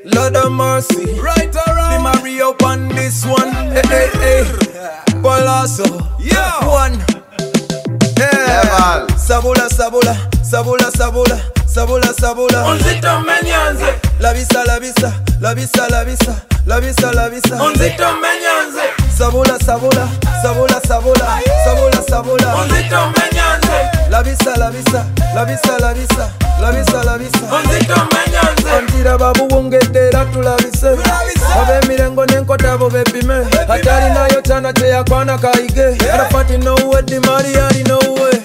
Lord of mercy. Right around. The Mario on this one. Hey, hey, hey. Palaso. Yeah. One. Yeah. Sabula, sabula, sabula, sabula, sabula, sabula. Onzito menyanze. La visa, la visa, la visa, la visa, la visa, la visa. Onzito menyanze. Sabula, sabula, sabula, sabula, sabula, sabula. Onzito menyanze. La visa, la visa, la visa, la visa, la visa, la visa. Onzito menyanze. Antira babu wongedera tulabise. Abe mirengo nenkota bo bepime. Hatari nayo chana cheya kwana kaige. Arafati no way, di Mariari no way.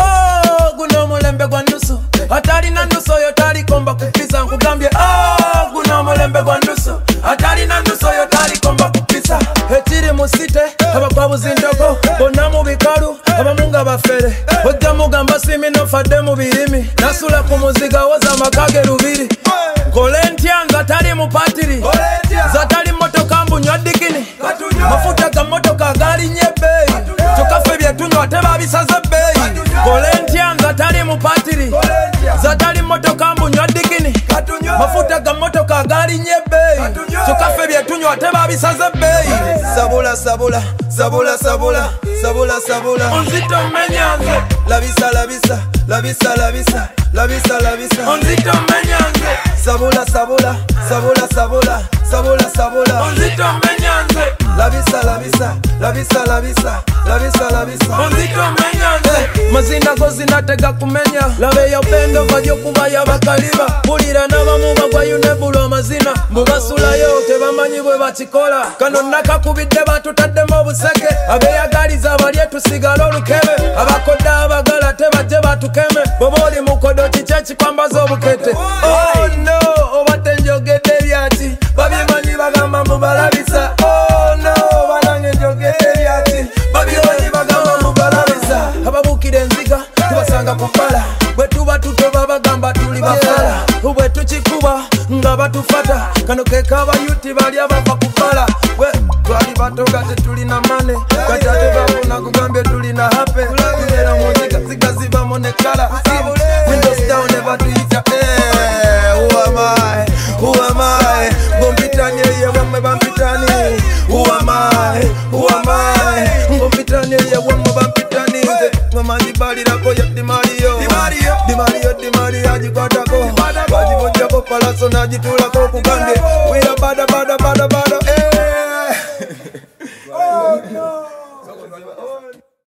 Oh, guno mulembe gwa nusu. Hatari na nusu yo tari komba kupisa nkugambye. Oh, guno mulembe gwa nusu. Hatari na nusu yo tari komba kupisa. Hetiri musite abakwabuzi ndogo. Bonna mu bikalu abamunga bafere. Ojja mugamba simi nofadde mu birimi. Nasula ku muziga woza makage lubiri. Kolentya nga tali mu patiri. Zatali motoka mbunywa dikini. Mafuta ga motoka gali nyebe. Tukafe byetunywa tebabisaze beyi. Kolentya nga tali mu patiri. Zatali motoka mbunywa dikini. Mafuta ga motoka gali nyebe. Tukafe byetunywa tebabisaze beyi. Sabula, sabula, sabula, sabula, sabula, sabula. Onzito menyanze. La visa, la visa, la visa, la visa, la visa, la visa. Onzito menyanze. Sabula, sabula, sabula, sabula, sabula, sabula. Onzito menyanze. La visa, la visa, la visa, la visa, la visa, la visa. Onzito menyanze. Mazina go zinatega kumenya. Labe ya upendo vajo kuba ya bakaliba. Bulira n'abamu bagwayo nebulwa amazina. Mubasulayo tebamanyi bwe bakikola. Kano nakakubidde batutaddemu obuseke. Abeyagaliza balye tusigale olukebe. Abakoda abagala tebajje batukeme. Bwoba oli mukodo kiki ekikwambaza obukete. Oh no, obadde njogedde byaki. Babimanyi bagamba mubalabisa. Oh no, banange njogedde byaki. Babimanyi bagamba mubalabisa. Ababukira enziga tubasanga ku bbala. Bwe tuba tutoba bagamba tuli bafala. Bwe tukikuba nga batufata. Kano keka abayuti bali abava ku bbala. Bwe twali bato nga tetulina mane. Kati ate bafuna kugambye tulina hape. Tubeera mu nziga ziga zibamu ne kala. Windows down ne batuyita who am I? Who am I? Bompitanye ye wamwe bampitani. Who am I? Who am I? Bompitanye ye wamwe bampitani. Mamanyi balirako ya Di Mario. Di Mario, Di Mario ajikwatako. Bajibojjako palaso n'agitulako kugambye. We are bada bada bada bada. Oh no.